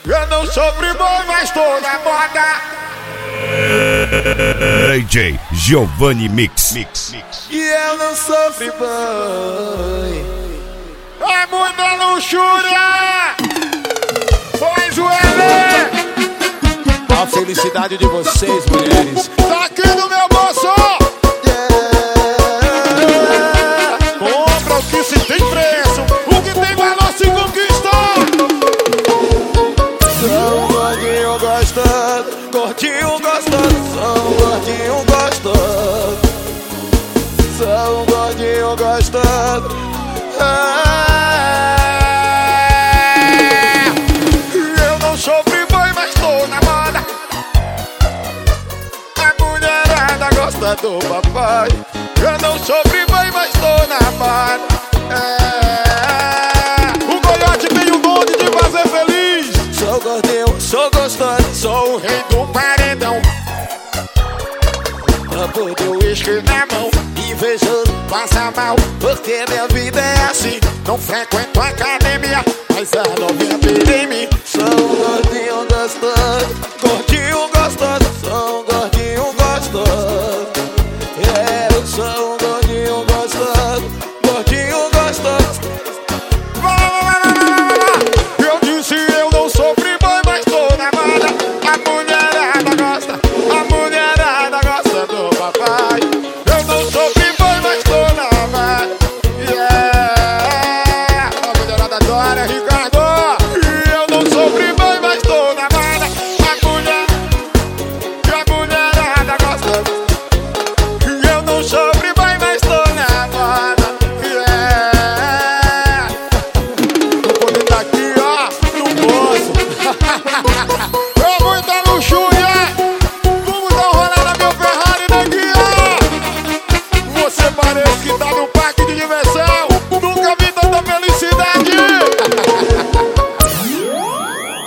Eu não sou playboy, mas tô na moda. DJ Giovanni Mix. E eu não sou playboy. É muita luxúria. Faz o L. A felicidade de vocês, mulheres, tá aqui no meu bolso. Compra o que se tem preço, o que tem valor se conquista. São gordinho gostoso, gordinho gostoso, são gordinho gostoso, são gordinho gostoso. Eu não sou playboy, mas tô na moda. A mulherada gosta do papai. Eu não sou playboy, mas tô na moda. O Coiote tem o dom de te fazer feliz. Sou gordinho, sou gostoso, sou o rei do paredão. Tampo de uísque na mão, invejoso passa mal, porque minha vida é assim. Não frequento academia, mas a novinha pira em mim. Sou um gordinho gostoso, gordinho gostoso, sou um gordinho gostoso. Eu sou um gordinho gostoso, gordinho gostoso. Eu disse eu não sou playboy, mas tô na moda. A mulherada gosta do papai. Eu não sou playboy, mas tô na moda. Yeah, a mulherada adora Ricardo. Eu não sou playboy, mas tô na moda. A mulherada gosta. Eu não sou playboy, mas tô na moda. Yeah, tô podendo tá aqui, ó, no bolso. É muita luxúria. Vamos dar um rolê na meu Ferrari daqui, ó. Você parece que tá no parque de diversão. Nunca vi tanta felicidade.